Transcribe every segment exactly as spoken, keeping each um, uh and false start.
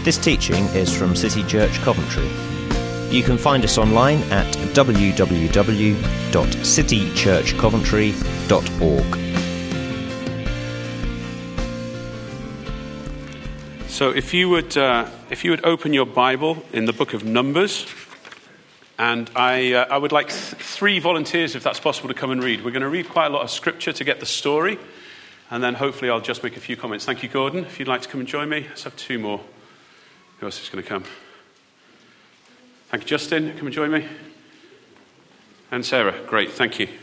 This teaching is from City Church Coventry. You can find us online at w w w dot city church coventry dot org. So if you would uh, if you would open your Bible in the book of Numbers, and I uh, I would like th- three volunteers, if that's possible, to come and read. We're going to read quite a lot of scripture to get the story, and then hopefully I'll just make a few comments. Thank you, Gordon. If you'd like to come and join me, let's have two more. Who else is going to come? Thank you, Justin. Come and join me. And Sarah. Great, thank you.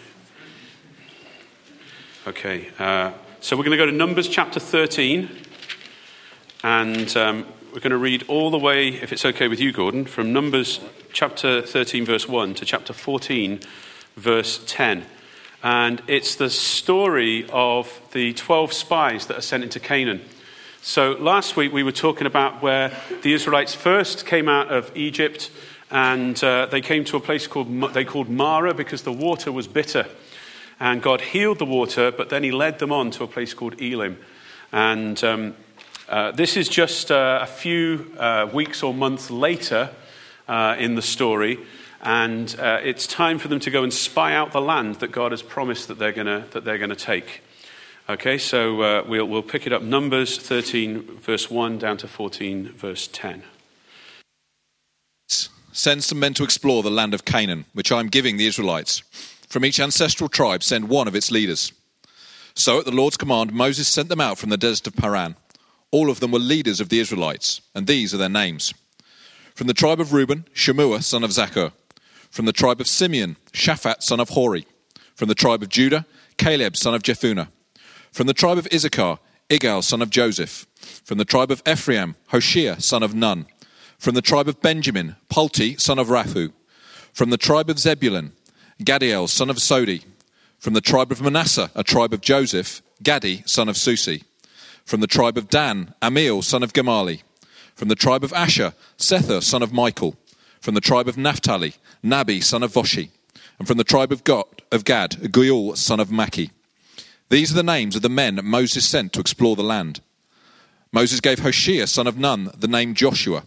Okay, uh, so we're going to go to Numbers chapter thirteen, and um, we're going to read all the way, if it's okay with you, Gordon, from Numbers chapter thirteen, verse one to chapter fourteen, verse ten. And it's the story of the twelve spies that are sent into Canaan. So last week we were talking about where the Israelites first came out of Egypt, and uh, they came to a place called they called Marah because the water was bitter. And God healed the water, but then he led them on to a place called Elim. And um, uh, this is just uh, a few uh, weeks or months later uh, in the story. And uh, it's time for them to go and spy out the land that God has promised that they're gonna that they're gonna take. Okay, so uh, we'll we'll pick it up. Numbers thirteen, verse one, down to fourteen, verse ten. Send some men to explore the land of Canaan, which I am giving the Israelites. From each ancestral tribe, send one of its leaders. So at the Lord's command, Moses sent them out from the desert of Paran. All of them were leaders of the Israelites, and these are their names. From the tribe of Reuben, Shemua, son of Zachar. From the tribe of Simeon, Shaphat, son of Hori. From the tribe of Judah, Caleb, son of Jephunneh. From the tribe of Issachar, Igal, son of Joseph. From the tribe of Ephraim, Hoshea, son of Nun. From the tribe of Benjamin, Palti, son of Raphu. From the tribe of Zebulun, Gadiel, son of Sodi. From the tribe of Manasseh, a tribe of Joseph, Gadi, son of Susi. From the tribe of Dan, Amiel, son of Gamali. From the tribe of Asher, Sethur, son of Michael. From the tribe of Naphtali, Nabi, son of Voshi. And from the tribe of God, of Gad, Guiul, son of Maki. These are the names of the men that Moses sent to explore the land. Moses gave Hoshea, son of Nun, the name Joshua.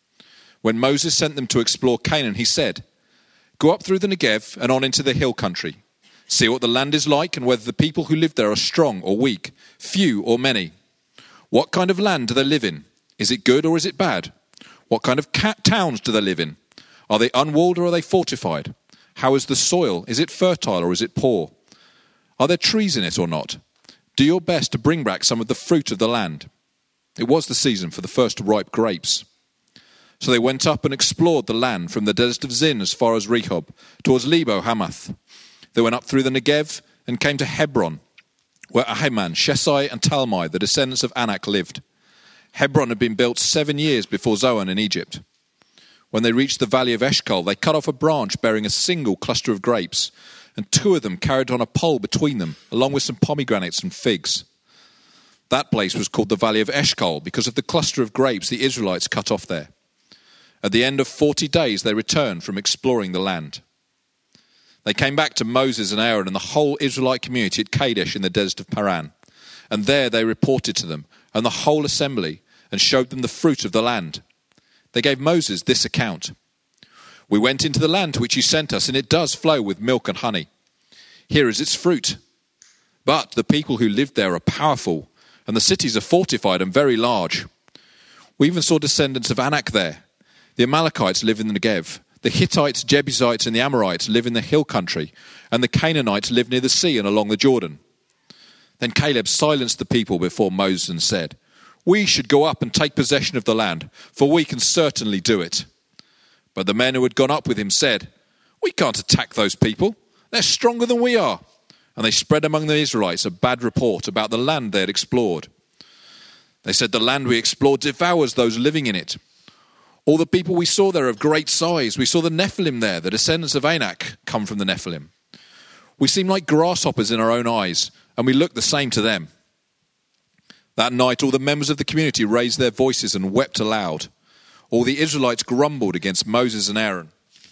When Moses sent them to explore Canaan, he said, "Go up through the Negev and on into the hill country. See what the land is like and whether the people who live there are strong or weak, few or many. What kind of land do they live in? Is it good or is it bad? What kind of cat towns do they live in? Are they unwalled or are they fortified? How is the soil? Is it fertile or is it poor? Are there trees in it or not? Do your best to bring back some of the fruit of the land." It was the season for the first ripe grapes. So they went up and explored the land from the desert of Zin as far as Rehob, towards Lebo Hamath. They went up through the Negev and came to Hebron, where Ahiman, Shesai and Talmai, the descendants of Anak, lived. Hebron had been built seven years before Zoan in Egypt. When they reached the valley of Eshcol, they cut off a branch bearing a single cluster of grapes, and two of them carried on a pole between them, along with some pomegranates and figs. That place was called the Valley of Eshcol because of the cluster of grapes the Israelites cut off there. At the end of forty days, they returned from exploring the land. They came back to Moses and Aaron and the whole Israelite community at Kadesh in the desert of Paran. And there they reported to them and the whole assembly and showed them the fruit of the land. They gave Moses this account. "We went into the land to which you sent us, and it does flow with milk and honey. Here is its fruit. But the people who lived there are powerful, and the cities are fortified and very large. We even saw descendants of Anak there. The Amalekites live in the Negev. The Hittites, Jebusites, and the Amorites live in the hill country, and the Canaanites live near the sea and along the Jordan." Then Caleb silenced the people before Moses and said, "We should go up and take possession of the land, for we can certainly do it." But the men who had gone up with him said, "We can't attack those people. They're stronger than we are." And they spread among the Israelites a bad report about the land they had explored. They said, "The land we explored devours those living in it. All the people we saw there are of great size. We saw the Nephilim there, the descendants of Anak come from the Nephilim. We seem like grasshoppers in our own eyes, and we look the same to them." That night all the members of the community raised their voices and wept aloud. All the Israelites grumbled against Moses and Aaron.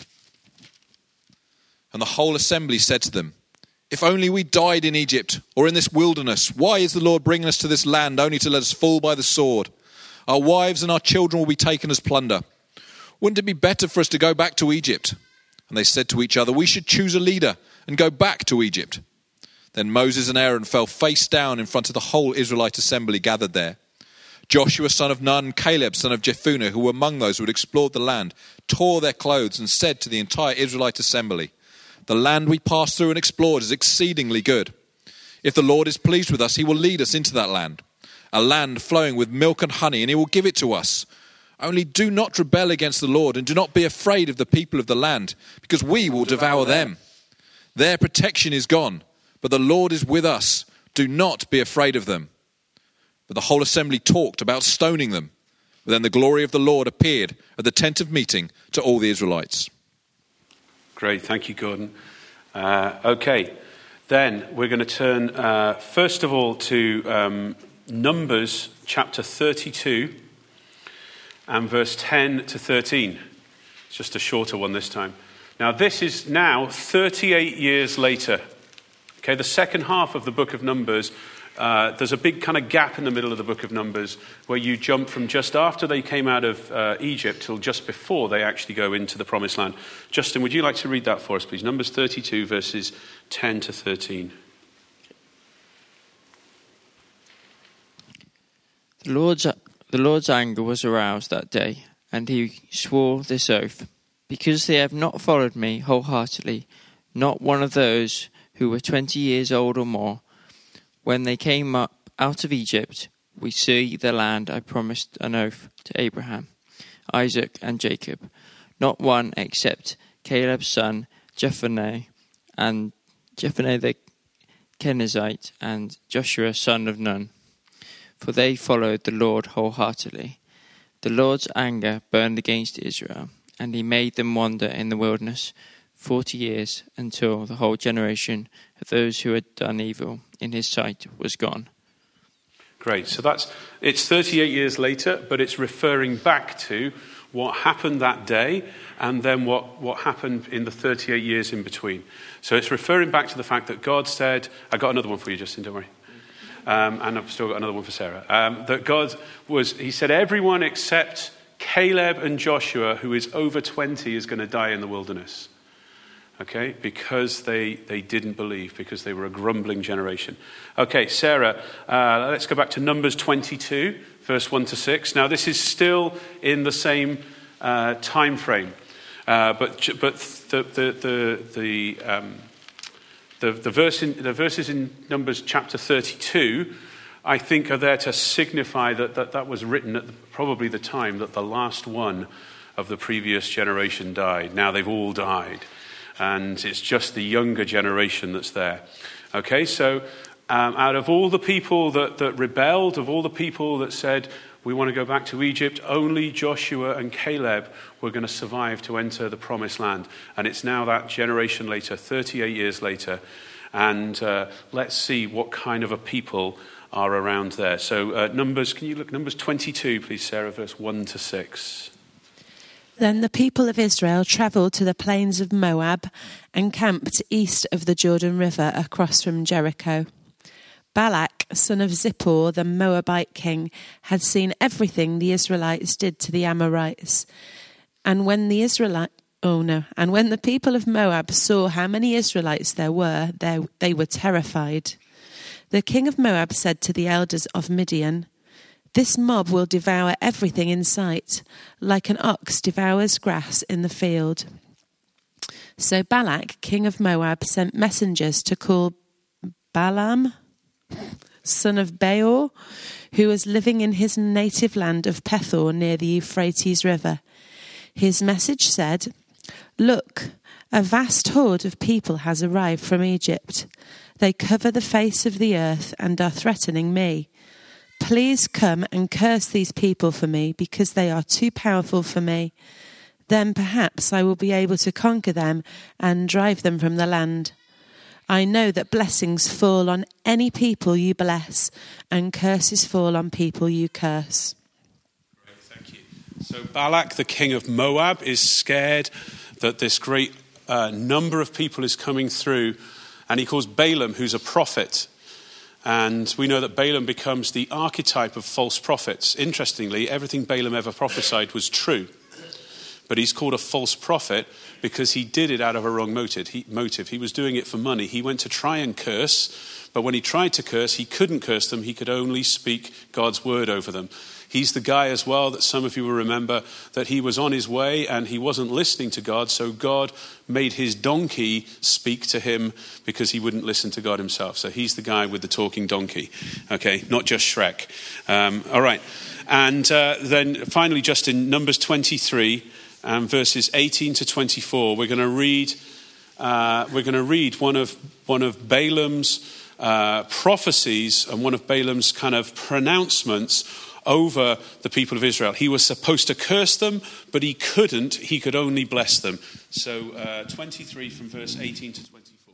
And the whole assembly said to them, "If only we died in Egypt or in this wilderness, why is the Lord bringing us to this land only to let us fall by the sword? Our wives and our children will be taken as plunder. Wouldn't it be better for us to go back to Egypt?" And they said to each other, "We should choose a leader and go back to Egypt." Then Moses and Aaron fell face down in front of the whole Israelite assembly gathered there. Joshua son of Nun and Caleb son of Jephunneh, who were among those who had explored the land, tore their clothes and said to the entire Israelite assembly, "The land we passed through and explored is exceedingly good. If the Lord is pleased with us, he will lead us into that land, a land flowing with milk and honey, and he will give it to us. Only do not rebel against the Lord, and do not be afraid of the people of the land, because we will devour them. Their protection is gone, but the Lord is with us. Do not be afraid of them." But the whole assembly talked about stoning them. But then the glory of the Lord appeared at the tent of meeting to all the Israelites. Great, thank you, Gordon. Uh, okay, then we're going to turn uh, first of all to um, Numbers chapter thirty-two and verse ten to thirteen. It's just a shorter one this time. Now this is now thirty-eight years later. Okay, the second half of the book of Numbers, uh, there's a big kind of gap in the middle of the book of Numbers where you jump from just after they came out of uh, Egypt till just before they actually go into the promised land. Justin, would you like to read that for us, please? Numbers thirty-two, verses ten to thirteen. The Lord's, the Lord's anger was aroused that day, and he swore this oath: "Because they have not followed me wholeheartedly, not one of those who were twenty years old or more, when they came up out of Egypt, we see the land I promised an oath to Abraham, Isaac, and Jacob. Not one except Caleb's son Jephunneh, and Jephunneh the Kenizzite, and Joshua son of Nun. For they followed the Lord wholeheartedly. The Lord's anger burned against Israel, and he made them wander in the wilderness forty years, until the whole generation of those who had done evil in his sight was gone." Great. So that's it's thirty-eight years later, but it's referring back to what happened that day and then what, what happened in the thirty-eight years in between. So it's referring back to the fact that God said, I got another one for you, Justin, don't worry. Um, and I've still got another one for Sarah. Um, that God was, he said, everyone except Caleb and Joshua, who is over twenty, is going to die in the wilderness. Okay, because they, they didn't believe, because they were a grumbling generation. Okay, Sarah, uh, let's go back to Numbers twenty-two, verse one to six. Now, this is still in the same uh, time frame, uh, but but the the the the, um, the, the, verse in, the verses in Numbers chapter thirty-two, I think, are there to signify that that, that was written at the, probably the time that the last one of the previous generation died. Now they've all died. And it's just the younger generation that's there. Okay, so um, out of all the people that, that rebelled, of all the people that said, we want to go back to Egypt, only Joshua and Caleb were going to survive to enter the promised land. And it's now that generation later, thirty-eight years later. And uh, let's see what kind of a people are around there. So uh, Numbers, can you look, Numbers twenty-two, please, Sarah, verse one to six. Then the people of Israel travelled to the plains of Moab and camped east of the Jordan River across from Jericho. Balak, son of Zippor, the Moabite king, had seen everything the Israelites did to the Amorites. And when the Israelite, oh no, and when the people of Moab saw how many Israelites there were, they, they were terrified. The king of Moab said to the elders of Midian, "This mob will devour everything in sight, like an ox devours grass in the field." So Balak, king of Moab, sent messengers to call Balaam, son of Beor, who was living in his native land of Pethor near the Euphrates River. His message said, "Look, a vast horde of people has arrived from Egypt. They cover the face of the earth and are threatening me. Please come and curse these people for me, because they are too powerful for me. Then perhaps I will be able to conquer them and drive them from the land. I know that blessings fall on any people you bless, and curses fall on people you curse." Great, thank you. So Balak, the king of Moab, is scared that this great uh, number of people is coming through, and he calls Balaam, who's a prophet. And we know that Balaam becomes the archetype of false prophets. Interestingly, everything Balaam ever prophesied was true. But he's called a false prophet because he did it out of a wrong motive. He, motive. He was doing it for money. He went to try and curse, but when he tried to curse, he couldn't curse them. He could only speak God's word over them. He's the guy as well that some of you will remember that he was on his way and he wasn't listening to God, so God made his donkey speak to him because he wouldn't listen to God himself. So he's the guy with the talking donkey, okay, not just Shrek. Um, all right, and uh, then finally just in Numbers twenty-three, um, verses eighteen to twenty-four, we're going to read uh, we're going to read one of one of Balaam's uh, prophecies and one of Balaam's kind of pronouncements over the people of Israel. He was supposed to curse them, but he couldn't. He could only bless them. So uh, twenty-three from verse eighteen to twenty-four.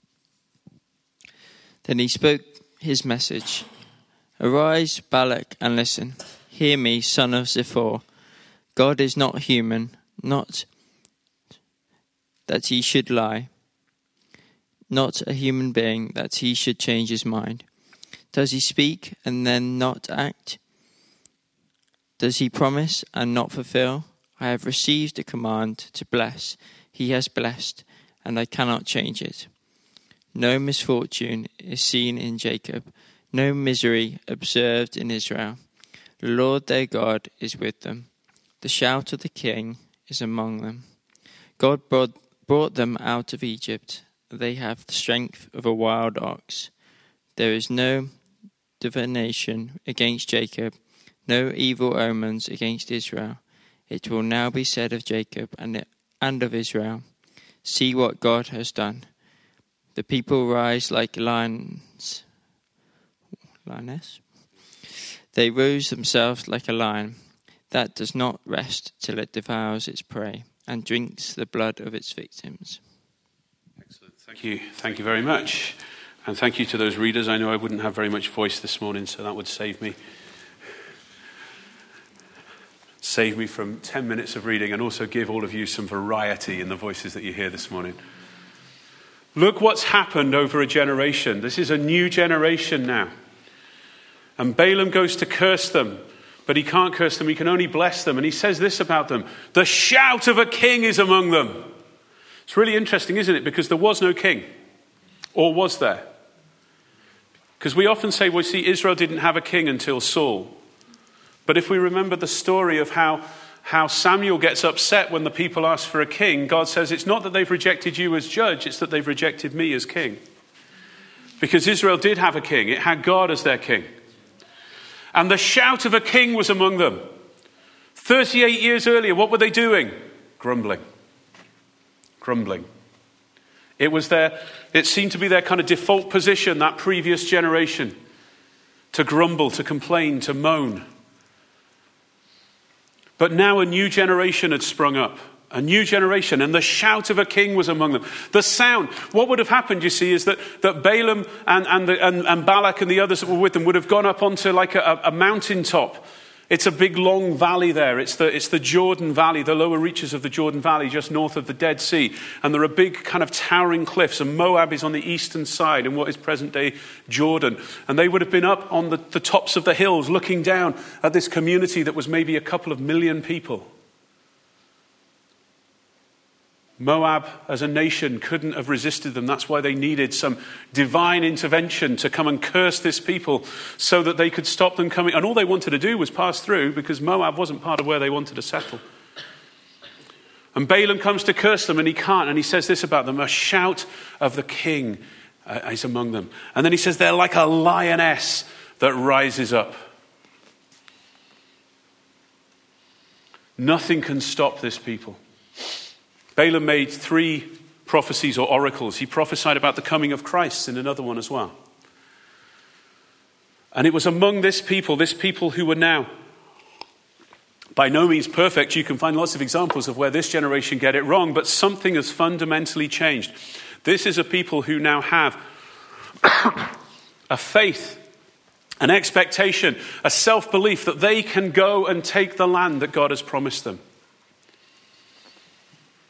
Then he spoke his message. Arise, Balak, and listen. Hear me, son of Zippor. God is not human, not that he should lie, not a human being that he should change his mind. Does he speak and then not act? Does he promise and not fulfill? I have received a command to bless. He has blessed, and I cannot change it. No misfortune is seen in Jacob, no misery observed in Israel. The Lord their God is with them. The shout of the king is among them. God brought, brought them out of Egypt. They have the strength of a wild ox. There is no divination against Jacob, no evil omens against Israel. It will now be said of Jacob and and of Israel, see what God has done. The people rise like lions. Lioness? They rouse themselves like a lion that does not rest till it devours its prey and drinks the blood of its victims. Excellent. Thank you. Thank you very much. And thank you to those readers. I know I wouldn't have very much voice this morning, so that would save me. Save me from ten minutes of reading and also give all of you some variety in the voices that you hear this morning. Look what's happened over a generation. This is a new generation now. And Balaam goes to curse them, but he can't curse them. He can only bless them. And he says this about them: the shout of a king is among them. It's really interesting, isn't it? Because there was no king. Or was there? Because we often say, well, see, Israel didn't have a king until Saul. But if we remember the story of how, how Samuel gets upset when the people ask for a king, God says it's not that they've rejected you as judge, it's that they've rejected me as king. Because Israel did have a king. It had God as their king. And the shout of a king was among them. thirty-eight years earlier, what were they doing? Grumbling. Grumbling. It was their, it seemed to be their kind of default position, that previous generation, to grumble, to complain, to moan. But now a new generation had sprung up. A new generation. And the shout of a king was among them. The sound. What would have happened, you see, is that, that Balaam and, and, the, and, and Balak and the others that were with them would have gone up onto like a, a mountaintop. It's a big long valley there. It's the, it's the Jordan Valley, the lower reaches of the Jordan Valley, just north of the Dead Sea. And there are big kind of towering cliffs. And Moab is on the eastern side in what is present-day Jordan. And they would have been up on the, the tops of the hills looking down at this community that was maybe a couple of million people. Moab as a nation couldn't have resisted them. That's why they needed some divine intervention to come and curse this people so that they could stop them coming. And all they wanted to do was pass through because Moab wasn't part of where they wanted to settle. And Balaam comes to curse them and he can't. And he says this about them: a shout of the king uh, is among them. And then he says they're like a lioness that rises up. Nothing can stop this people. Balaam made three prophecies or oracles. He prophesied about the coming of Christ in another one as well. And it was among this people, this people who were now by no means perfect. You can find lots of examples of where this generation get it wrong, but something has fundamentally changed. This is a people who now have a faith, an expectation, a self-belief that they can go and take the land that God has promised them.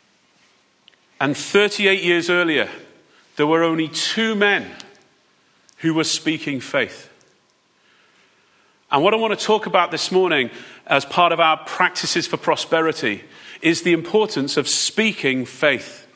And thirty-eight years earlier, there were only two men who were speaking faith. And what I want to talk about this morning as part of our practices for prosperity is the importance of speaking faith.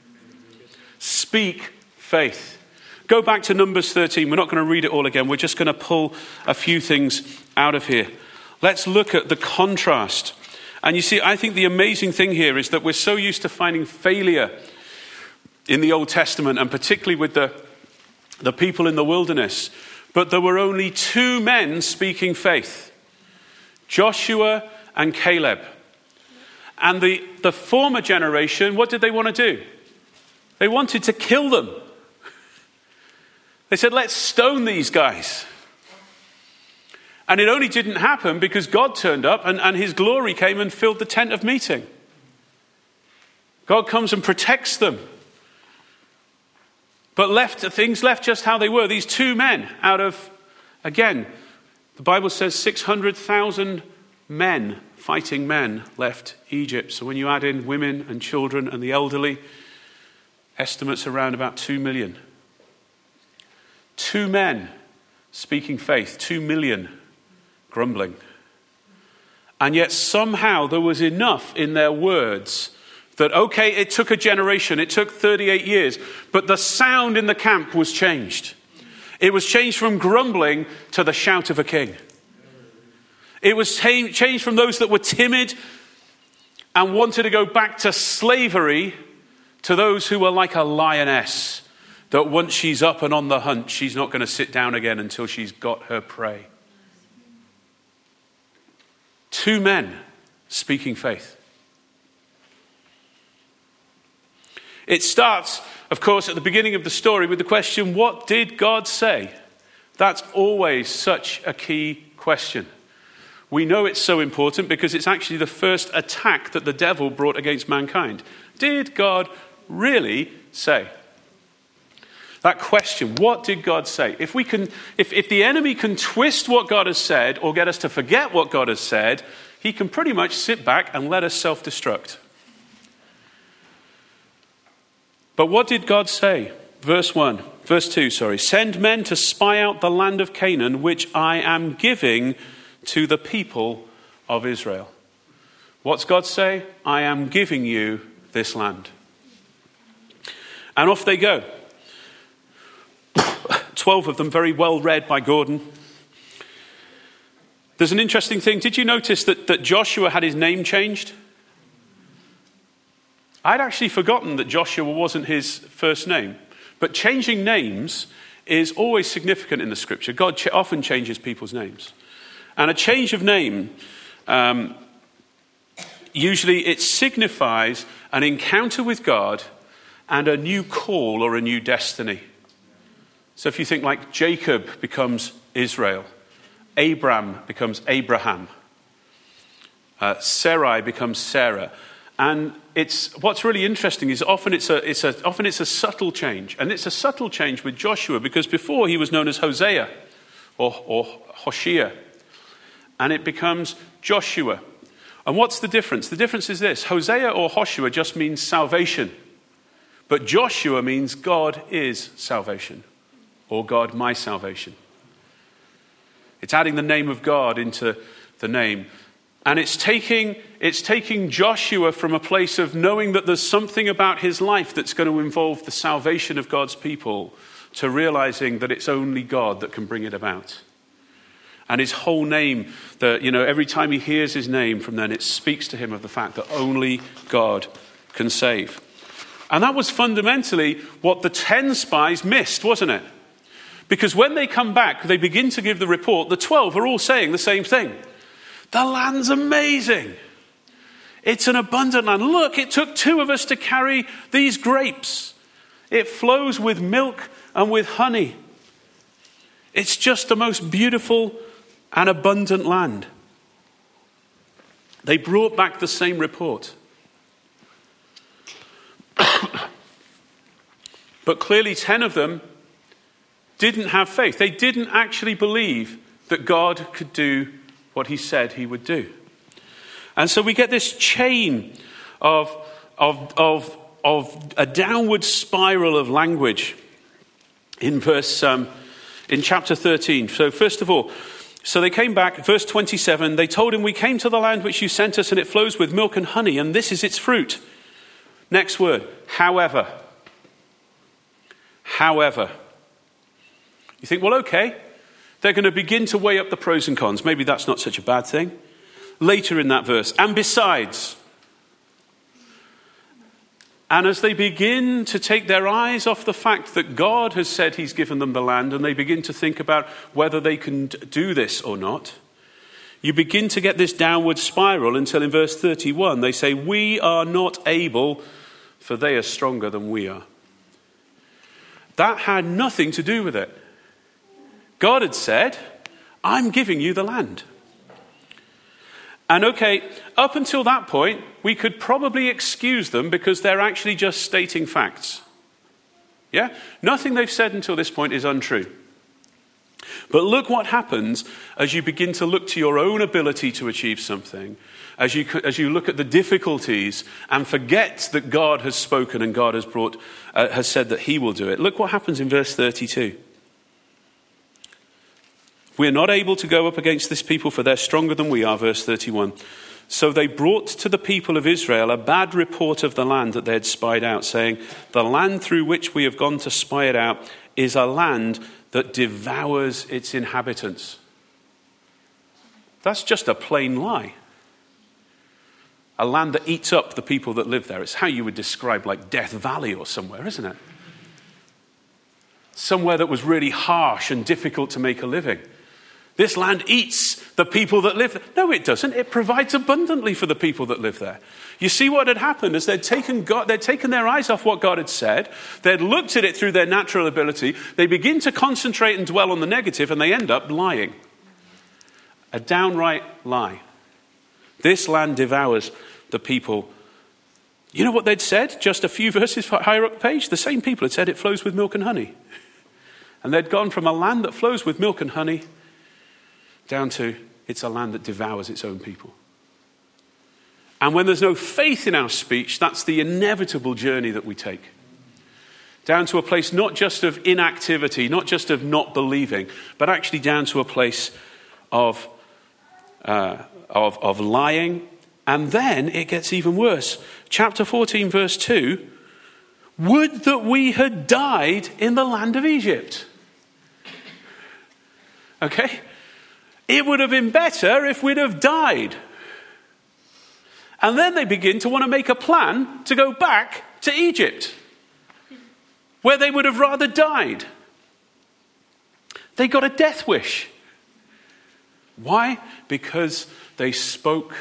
Speak faith. Go back to Numbers thirteen. We're not going to read it all again. We're just going to pull a few things out of here. Let's look at the contrast. And you see, I think the amazing thing here is that we're so used to finding failure in the Old Testament, and particularly with the, the people in the wilderness. But there were only two men speaking faith, Joshua and Caleb. And the, the former generation, what did they want to do? They wanted to kill them. They said, let's stone these guys. And it only didn't happen because God turned up and, and his glory came and filled the tent of meeting. God comes and protects them. But left things left just how they were. These two men out of, again, the Bible says six hundred thousand men, fighting men, left Egypt. So when you add in women and children and the elderly, estimates around about two million. Two men speaking faith, two million grumbling. And yet somehow there was enough in their words that, okay, it took a generation, it took thirty-eight years, but the sound in the camp was changed. It was changed from grumbling to the shout of a king. It was t- changed from those that were timid and wanted to go back to slavery to those who were like a lioness, that once she's up and on the hunt, she's not going to sit down again until she's got her prey. Two men speaking faith. It starts, of course, at the beginning of the story with the question, what did God say? That's always such a key question. We know it's so important because it's actually the first attack that the devil brought against mankind. Did God really say? That question, what did God say? If we can, if, if the enemy can twist what God has said or get us to forget what God has said, he can pretty much sit back and let us self-destruct. But what did God say? Verse one, verse two, sorry. Send men to spy out the land of Canaan, which I am giving to the people of Israel. What's God say? I am giving you this land. And off they go. Twelve of them, very well read by Gordon. There's an interesting thing. Did you notice that, that Joshua had his name changed? I'd actually forgotten that Joshua wasn't his first name. But changing names is always significant in the scripture. God ch- often changes people's names. And a change of name, um, usually it signifies an encounter with God and a new call or a new destiny. So if you think like Jacob becomes Israel, Abram becomes Abraham, uh, Sarai becomes Sarah. And it's what's really interesting is often it's a it's a often it's a subtle change, and it's a subtle change with Joshua because before he was known as Hosea or or Hoshea, and it becomes Joshua. And what's the difference? The difference is this: Hosea or Hoshea just means salvation, but Joshua means God is salvation, or God my salvation. It's adding the name of God into the name. And it's taking, it's taking Joshua from a place of knowing that there's something about his life that's going to involve the salvation of God's people to realizing that it's only God that can bring it about. And his whole name, the, you know, every time he hears his name from then, it speaks to him of the fact that only God can save. And that was fundamentally what the ten spies missed, wasn't it? Because when they come back, they begin to give the report, the twelve are all saying the same thing. The land's amazing. It's an abundant land. Look, it took two of us to carry these grapes. It flows with milk and with honey. It's just the most beautiful and abundant land. They brought back the same report. But clearly ten of them didn't have faith. They didn't actually believe that God could do what he said he would do. And so we get this chain of, of, of, of a downward spiral of language in verse, um, in chapter thirteen. So first of all, so they came back, verse twenty-seven, they told him, we came to the land which you sent us, and it flows with milk and honey, and this is its fruit. Next word, however. However. You think, well, okay, they're going to begin to weigh up the pros and cons. Maybe that's not such a bad thing. Later in that verse, and besides. And as they begin to take their eyes off the fact that God has said he's given them the land, and they begin to think about whether they can do this or not, you begin to get this downward spiral until in verse thirty-one they say, we are not able, for they are stronger than we are. That had nothing to do with it. God had said, I'm giving you the land. And okay, up until that point, we could probably excuse them because they're actually just stating facts. Yeah? Nothing they've said until this point is untrue. But look what happens as you begin to look to your own ability to achieve something, as you, as you look at the difficulties and forget that God has spoken and God has brought, uh, has said that he will do it. Look what happens in verse thirty-two. We're not able to go up against this people, for they're stronger than we are, verse thirty-one. So they brought to the people of Israel a bad report of the land that they had spied out, saying, the land through which we have gone to spy it out is a land that devours its inhabitants. That's just a plain lie. A land that eats up the people that live there. It's how you would describe like Death Valley or somewhere, isn't it? Somewhere that was really harsh and difficult to make a living. This land eats the people that live there. No, it doesn't. It provides abundantly for the people that live there. You see what had happened is they'd taken God, they'd taken their eyes off what God had said. They'd looked at it through their natural ability. They begin to concentrate and dwell on the negative, and they end up lying. A downright lie. This land devours the people. You know what they'd said just a few verses higher up the page? The same people had said it flows with milk and honey. And they'd gone from a land that flows with milk and honey down to it's a land that devours its own people. And when there's no faith in our speech, that's the inevitable journey that we take. Down to a place not just of inactivity, not just of not believing, but actually down to a place of, uh, of, of lying. And then it gets even worse. Chapter fourteen, verse two, would that we had died in the land of Egypt. Okay? It would have been better if we'd have died. And then they begin to want to make a plan to go back to Egypt, where they would have rather died. They got a death wish. Why? Because they spoke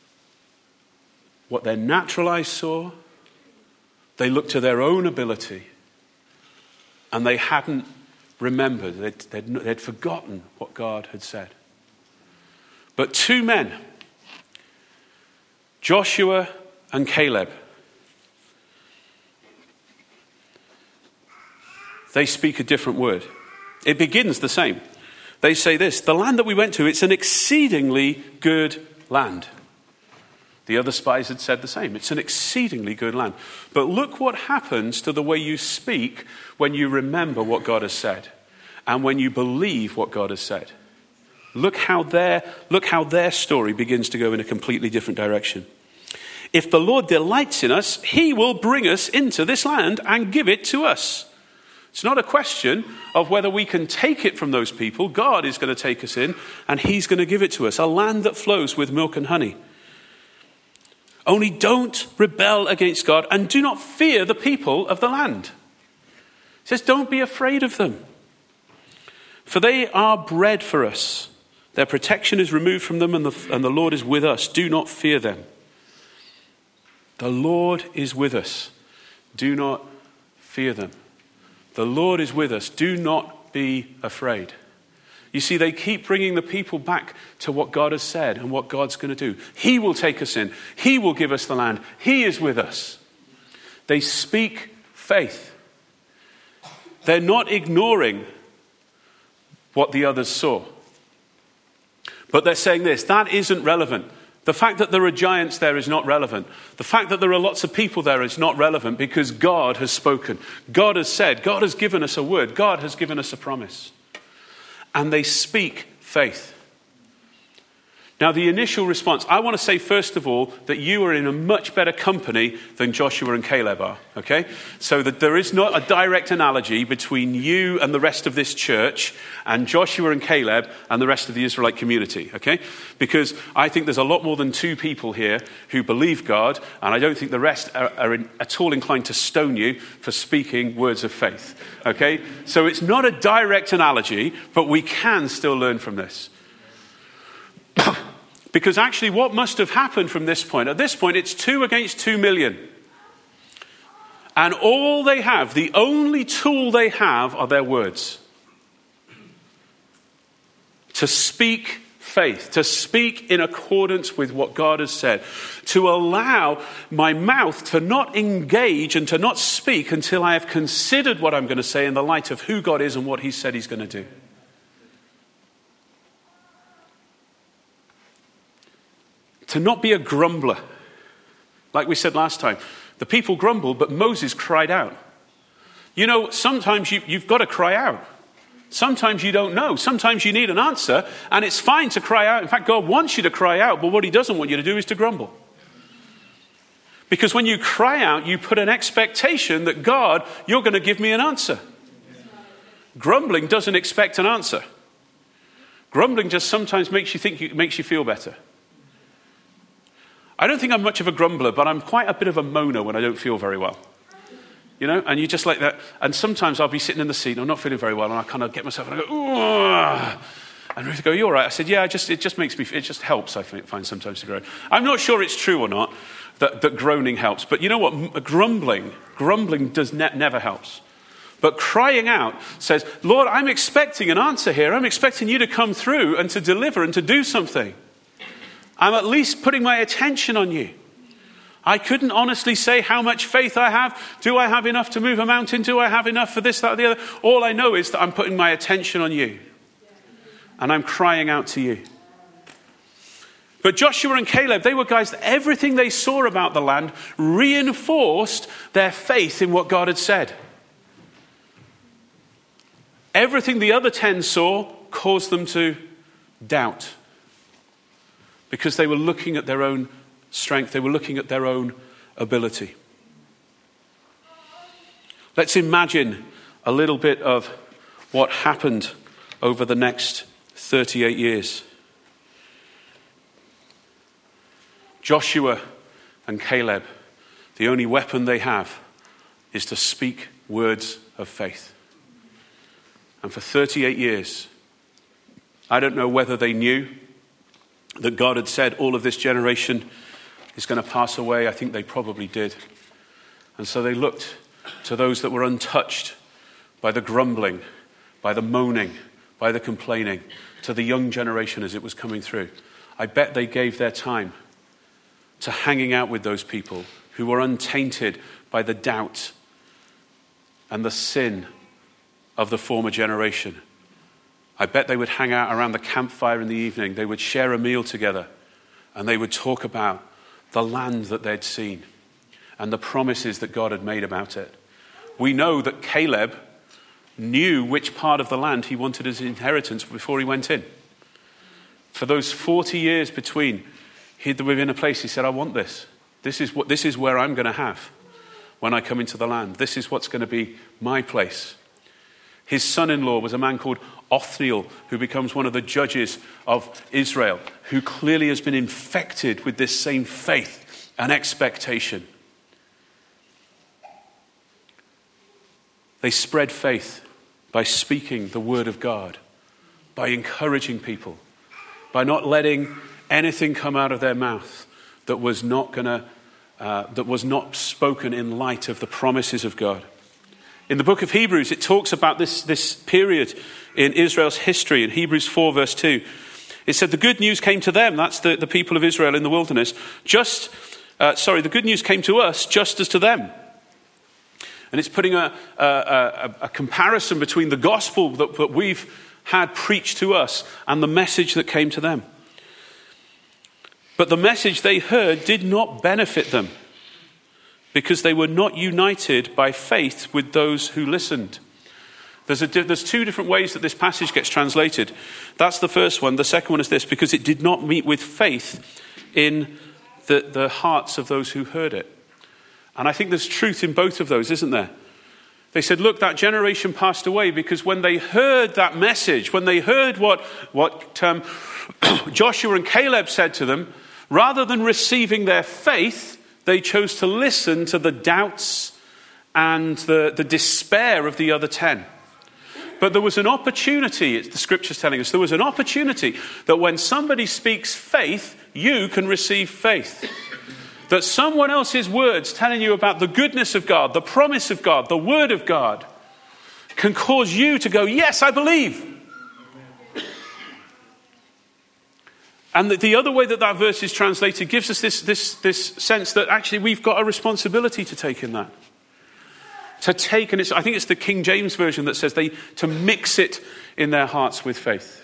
what their natural eyes saw. They looked to their own ability, and they hadn't remembered. They'd, they'd, they'd forgotten what God had said. But two men, Joshua and Caleb, they speak a different word. It begins the same. They say this, the land that we went to, it's an exceedingly good land. The other spies had said the same. It's an exceedingly good land. But look what happens to the way you speak when you remember what God has said and when you believe what God has said. Look how their, look how their story begins to go in a completely different direction. If the Lord delights in us, he will bring us into this land and give it to us. It's not a question of whether we can take it from those people. God is going to take us in and he's going to give it to us. A land that flows with milk and honey. Only don't rebel against God and do not fear the people of the land. He says, don't be afraid of them. For they are bread for us. Their protection is removed from them and the, and the Lord is with us. Do not fear them. The Lord is with us. Do not fear them. The Lord is with us. Do not be afraid. You see, they keep bringing the people back to what God has said and what God's going to do. He will take us in. He will give us the land. He is with us. They speak faith. They're not ignoring what the others saw. But they're saying this, that isn't relevant. The fact that there are giants there is not relevant. The fact that there are lots of people there is not relevant because God has spoken. God has said, God has given us a word. God has given us a promise. and they speak faith. Now, the initial response, I want to say, first of all, that you are in a much better company than Joshua and Caleb are, okay? So that there is not a direct analogy between you and the rest of this church and Joshua and Caleb and the rest of the Israelite community, okay? Because I think there's a lot more than two people here who believe God, and I don't think the rest are, are in, at all inclined to stone you for speaking words of faith, okay? So it's not a direct analogy, but we can still learn from this. Because actually what must have happened from this point, at this point it's two against two million. And all they have, the only tool they have are their words. To speak faith, to speak in accordance with what God has said. To allow my mouth to not engage and to not speak until I have considered what I'm going to say in the light of who God is and what he said he's going to do. To not be a grumbler. Like we said last time, the people grumbled, but Moses cried out. You know, sometimes you, you've got to cry out. Sometimes you don't know. Sometimes you need an answer, and it's fine to cry out. In fact, God wants you to cry out, but what he doesn't want you to do is to grumble. Because when you cry out, you put an expectation that, God, you're going to give me an answer. Grumbling doesn't expect an answer. Grumbling just sometimes makes you think, makes you feel better. I don't think I'm much of a grumbler, but I'm quite a bit of a moaner when I don't feel very well. You know, and you just like that. And sometimes I'll be sitting in the seat and I'm not feeling very well, and I kind of get myself and I go, ooh. And Ruth go, you all right? I said, yeah, I just, it just makes me, it just helps, I find sometimes to groan. I'm not sure it's true or not that, that groaning helps. But you know what? Grumbling, grumbling does ne- never helps. But crying out says, Lord, I'm expecting an answer here. I'm expecting you to come through and to deliver and to do something. I'm at least putting my attention on you. I couldn't honestly say how much faith I have. Do I have enough to move a mountain? Do I have enough for this, that, or the other? All I know is that I'm putting my attention on you. And I'm crying out to you. But Joshua and Caleb, they were guys that everything they saw about the land reinforced their faith in what God had said. Everything the other ten saw caused them to doubt. Because they were looking at their own strength. They were looking at their own ability. Let's imagine a little bit of what happened over the next thirty-eight years. Joshua and Caleb, the only weapon they have is to speak words of faith. And for thirty-eight years, I don't know whether they knew that God had said all of this generation is going to pass away. I think they probably did. And so they looked to those that were untouched by the grumbling, by the moaning, by the complaining, to the young generation as it was coming through. I bet they gave their time to hanging out with those people who were untainted by the doubt and the sin of the former generation. I bet they would hang out around the campfire in the evening. They would share a meal together, and they would talk about the land that they'd seen and the promises that God had made about it. We know that Caleb knew which part of the land he wanted as inheritance before he went in. For those forty years between, he'd been in a place, he said, I want this. This is what, this is where I'm going to have when I come into the land. This is what's going to be my place. His son-in-law was a man called Othniel, who becomes one of the judges of Israel, who clearly has been infected with this same faith and expectation. They spread faith by speaking the word of God, by encouraging people, by not letting anything come out of their mouth that was not gonna, uh, that was not spoken in light of the promises of God. In the book of Hebrews, it talks about this, this period in Israel's history. In Hebrews four, verse two, it said the good news came to them, that's the, the people of Israel in the wilderness, just, uh, sorry, the good news came to us just as to them. And it's putting a, a, a, a comparison between the gospel that, that we've had preached to us and the message that came to them. But the message they heard did not benefit them, because they were not united by faith with those who listened. There's, a, there's two different ways that this passage gets translated. That's the first one. The second one is this: because it did not meet with faith in the, the hearts of those who heard it. And I think there's truth in both of those, isn't there? They said, look, that generation passed away because when they heard that message, when they heard what, what um, Joshua and Caleb said to them, rather than receiving their faith, they chose to listen to the doubts and the, the despair of the other ten. But there was an opportunity, the scripture's telling us, there was an opportunity that when somebody speaks faith, you can receive faith. That someone else's words telling you about the goodness of God, the promise of God, the word of God, can cause you to go, yes, I believe. And the, the other way that that verse is translated gives us this, this, this sense that actually we've got a responsibility to take in that. To take, and it's, I think it's the King James Version that says they to mix it in their hearts with faith.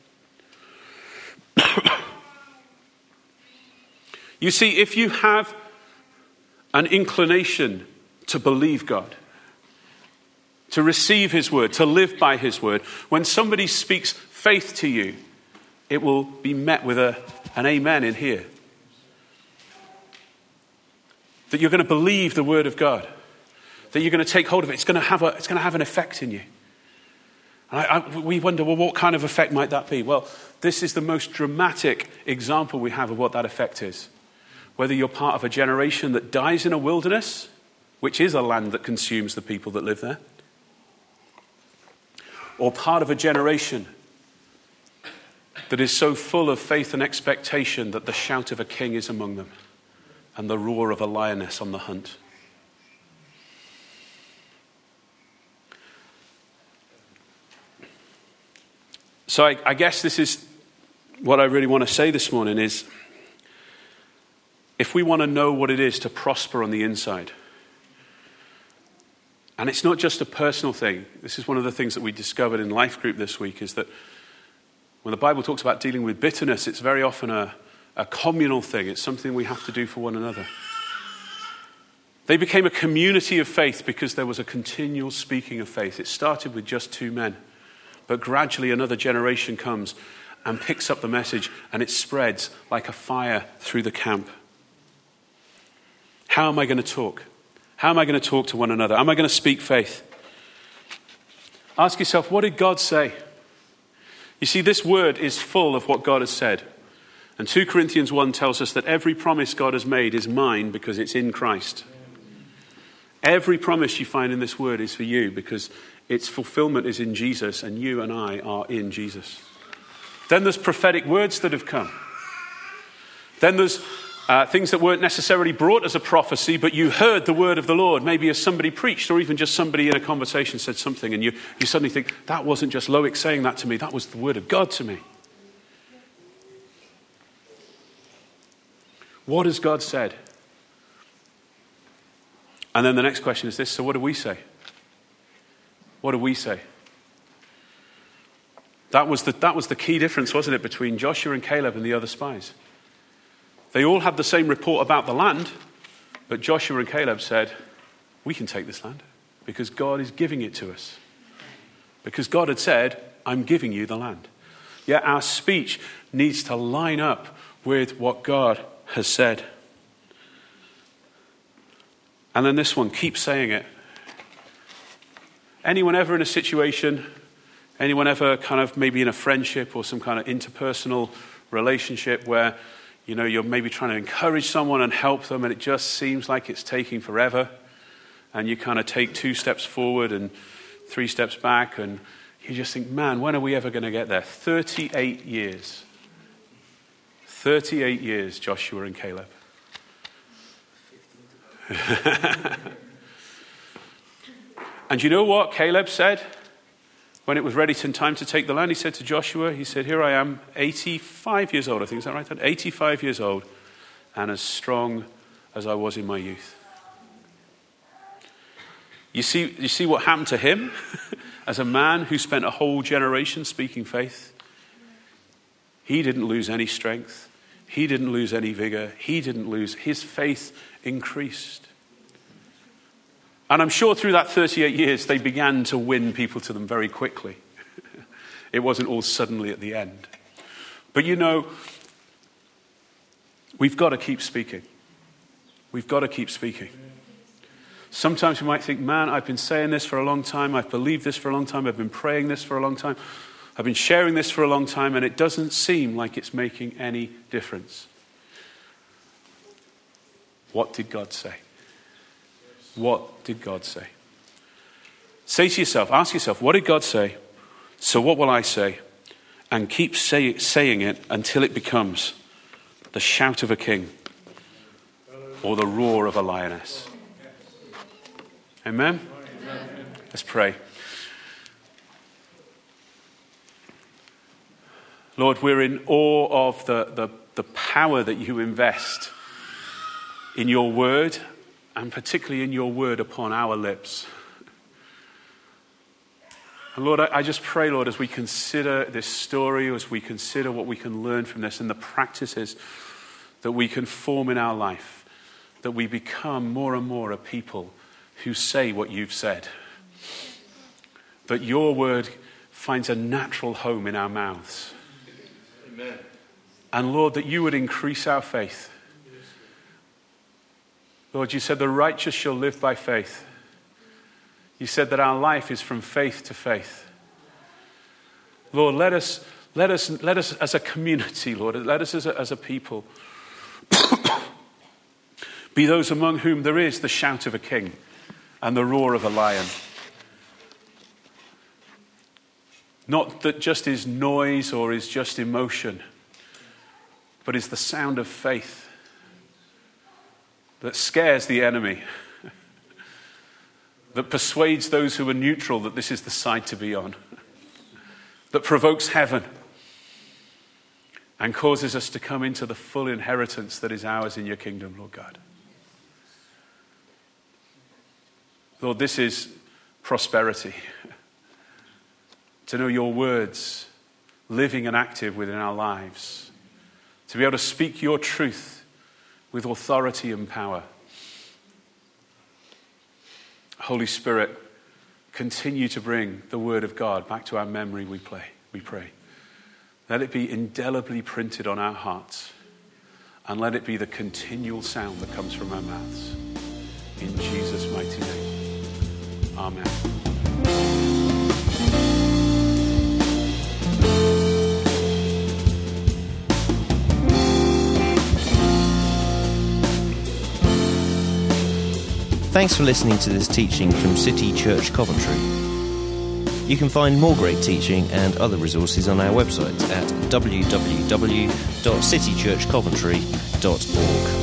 You see, if you have an inclination to believe God, to receive his word, to live by his word, when somebody speaks faith to you, it will be met with a, an amen in here. That you're going to believe the word of God. That you're going to take hold of it. It's going to have a, it's going to have an effect in you. And I, I, we wonder, well, what kind of effect might that be? Well, this is the most dramatic example we have of what that effect is. Whether you're part of a generation that dies in a wilderness, which is a land that consumes the people that live there, or part of a generation that is so full of faith and expectation that the shout of a king is among them and the roar of a lioness on the hunt. So I, I guess this is what I really want to say this morning is, if we want to know what it is to prosper on the inside, and it's not just a personal thing. This is one of the things that we discovered in Life Group this week, is that when the Bible talks about dealing with bitterness, it's very often a, a communal thing. It's something we have to do for one another. They became a community of faith because there was a continual speaking of faith. It started with just two men, but gradually another generation comes and picks up the message, and it spreads like a fire through the camp. How am I going to talk? How am I going to talk to one another? Am I going to speak faith? Ask yourself, what did God say? You see, this word is full of what God has said. And Second Corinthians one tells us that every promise God has made is mine because it's in Christ. Every promise you find in this word is for you because its fulfillment is in Jesus, and you and I are in Jesus. Then there's prophetic words that have come. Then there's Uh, things that weren't necessarily brought as a prophecy, but you heard the word of the Lord, maybe as somebody preached, or even just somebody in a conversation said something, and you, you suddenly think, that wasn't just Loic saying that to me, that was the word of God to me. What has God said? And then the next question is this: so what do we say? What do we say? That was the, that was the key difference, wasn't it, between Joshua and Caleb and the other spies? They all had the same report about the land, but Joshua and Caleb said, we can take this land because God is giving it to us. Because God had said, I'm giving you the land. Yet our speech needs to line up with what God has said. And then this one, keep saying it. Anyone ever in a situation, anyone ever kind of maybe in a friendship or some kind of interpersonal relationship where, you know, you're maybe trying to encourage someone and help them, and it just seems like it's taking forever, and you kind of take two steps forward and three steps back, and you just think, man, when are we ever going to get there? thirty-eight years. thirty-eight years, Joshua and Caleb. And you know what Caleb said when it was ready to time to take the land? He said to Joshua, he said, here I am, eighty-five years old, I think, is that right? eighty-five years old, and as strong as I was in my youth. You see, you see what happened to him as a man who spent a whole generation speaking faith? He didn't lose any strength. He didn't lose any vigor. He didn't lose. His faith increased. And I'm sure through that thirty-eight years, they began to win people to them very quickly. It wasn't all suddenly at the end. But you know, we've got to keep speaking. We've got to keep speaking. Sometimes we might think, man, I've been saying this for a long time. I've believed this for a long time. I've been praying this for a long time. I've been sharing this for a long time, and it doesn't seem like it's making any difference. What did God say? What did God say? Say to yourself, ask yourself, what did God say? So what will I say? And keep say, saying it until it becomes the shout of a king or the roar of a lioness. Amen? Amen. Let's pray. Lord, we're in awe of the, the, the power that you invest in your word, and particularly in your word upon our lips. And Lord, I, I just pray, Lord, as we consider this story, as we consider what we can learn from this and the practices that we can form in our life, that we become more and more a people who say what you've said. That your word finds a natural home in our mouths. Amen. And Lord, that you would increase our faith. Lord, you said the righteous shall live by faith. You said that our life is from faith to faith. Lord, let us, let us, let us as a community, Lord, let us as a, as a people be those among whom there is the shout of a king and the roar of a lion. Not that just is noise or is just emotion, but is the sound of faith that scares the enemy, that persuades those who are neutral that this is the side to be on, that provokes heaven and causes us to come into the full inheritance that is ours in your kingdom, Lord God. Lord, this is prosperity. To know your words living and active within our lives. To be able to speak your truth with authority and power. Holy Spirit, continue to bring the word of God back to our memory, we pray. We pray. Let it be indelibly printed on our hearts. And let it be the continual sound that comes from our mouths. In Jesus' mighty name. Amen. Thanks for listening to this teaching from City Church Coventry. You can find more great teaching and other resources on our website at w w w dot city church coventry dot org.